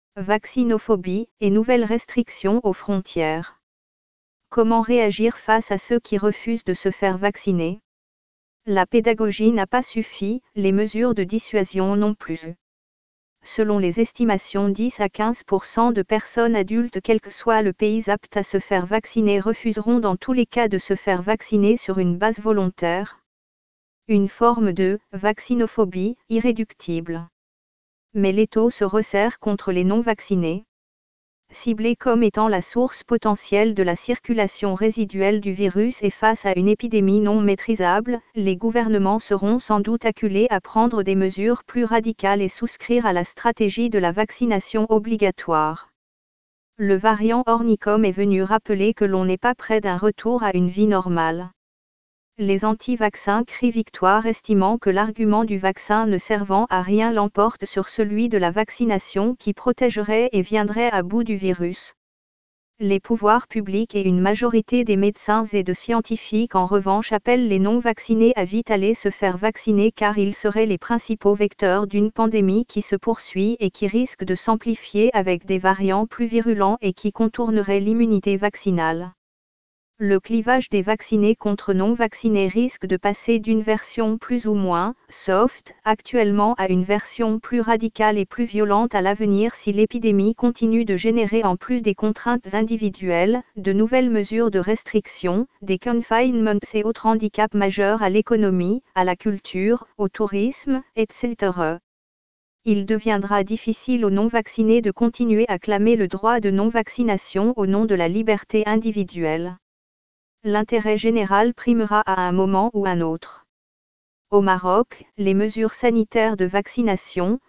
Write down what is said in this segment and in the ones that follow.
Vaccinophobie et nouvelles restrictions aux frontières. Comment réagir face à ceux qui refusent de se faire vacciner? La pédagogie n'a pas suffi, les mesures de dissuasion non plus. Selon les estimations, 10 à 15% de personnes adultes, quel que soit le pays aptes à se faire vacciner, refuseront dans tous les cas de se faire vacciner sur une base volontaire. Une forme de vaccinophobie irréductible. Mais l'étau se resserre contre les non-vaccinés. Ciblés comme étant la source potentielle de la circulation résiduelle du virus et face à une épidémie non maîtrisable, les gouvernements seront sans doute acculés à prendre des mesures plus radicales et souscrire à la stratégie de la vaccination obligatoire. Le variant Omicron est venu rappeler que l'on n'est pas près d'un retour à une vie normale. Les anti-vaccins crient victoire, estimant que l'argument du vaccin ne servant à rien l'emporte sur celui de la vaccination qui protégerait et viendrait à bout du virus. Les pouvoirs publics et une majorité des médecins et de scientifiques en revanche appellent les non-vaccinés à vite aller se faire vacciner, car ils seraient les principaux vecteurs d'une pandémie qui se poursuit et qui risque de s'amplifier avec des variants plus virulents et qui contournerait l'immunité vaccinale. Le clivage des vaccinés contre non-vaccinés risque de passer d'une version plus ou moins soft actuellement à une version plus radicale et plus violente à l'avenir si l'épidémie continue de générer, en plus des contraintes individuelles, de nouvelles mesures de restriction, des confinements et autres handicaps majeurs à l'économie, à la culture, au tourisme, etc. Il deviendra difficile aux non-vaccinés de continuer à clamer le droit de non-vaccination au nom de la liberté individuelle. L'intérêt général primera à un moment ou un autre. Au Maroc, les mesures sanitaires de vaccination,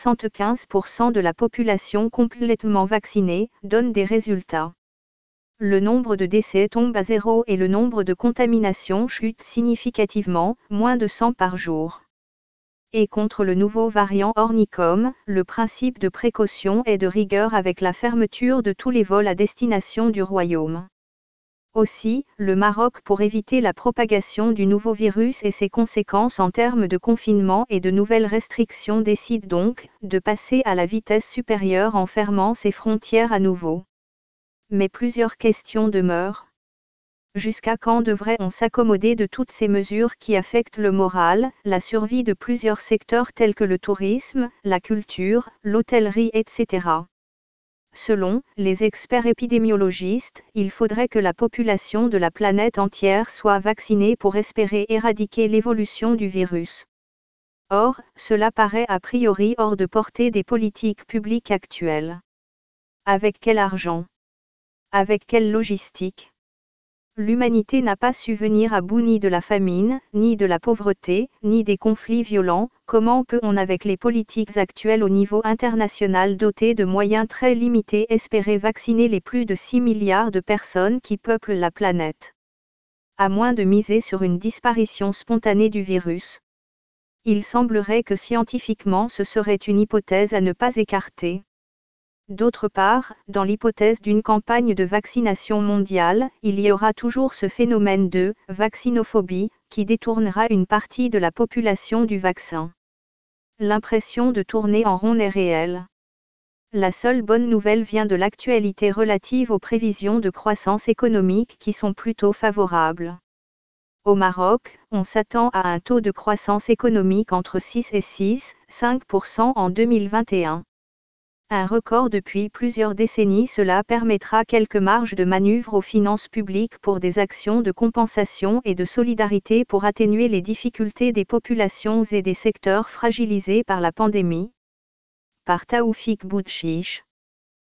75% de la population complètement vaccinée, donnent des résultats. Le nombre de décès tombe à zéro et le nombre de contaminations chute significativement, moins de 100 par jour. Et contre le nouveau variant Omicron, le principe de précaution est de rigueur avec la fermeture de tous les vols à destination du royaume. Aussi, le Maroc, pour éviter la propagation du nouveau virus et ses conséquences en termes de confinement et de nouvelles restrictions, décide donc de passer à la vitesse supérieure en fermant ses frontières à nouveau. Mais plusieurs questions demeurent. Jusqu'à quand devrait-on s'accommoder de toutes ces mesures qui affectent le moral, la survie de plusieurs secteurs tels que le tourisme, la culture, l'hôtellerie, etc. Selon les experts épidémiologistes, il faudrait que la population de la planète entière soit vaccinée pour espérer éradiquer l'évolution du virus. Or, cela paraît a priori hors de portée des politiques publiques actuelles. Avec quel argent? Avec quelle logistique? L'humanité n'a pas su venir à bout ni de la famine, ni de la pauvreté, ni des conflits violents. Comment peut-on, avec les politiques actuelles au niveau international dotées de moyens très limités, espérer vacciner les plus de 6 milliards de personnes qui peuplent la planète? À moins de miser sur une disparition spontanée du virus. Il semblerait que scientifiquement ce serait une hypothèse à ne pas écarter. D'autre part, dans l'hypothèse d'une campagne de vaccination mondiale, il y aura toujours ce phénomène de vaccinophobie, qui détournera une partie de la population du vaccin. L'impression de tourner en rond est réelle. La seule bonne nouvelle vient de l'actualité relative aux prévisions de croissance économique qui sont plutôt favorables. Au Maroc, on s'attend à un taux de croissance économique entre 6 et 6,5% en 2021. Un record depuis plusieurs décennies. Cela permettra quelques marges de manœuvre aux finances publiques pour des actions de compensation et de solidarité pour atténuer les difficultés des populations et des secteurs fragilisés par la pandémie. Par Taoufik Boudchiche.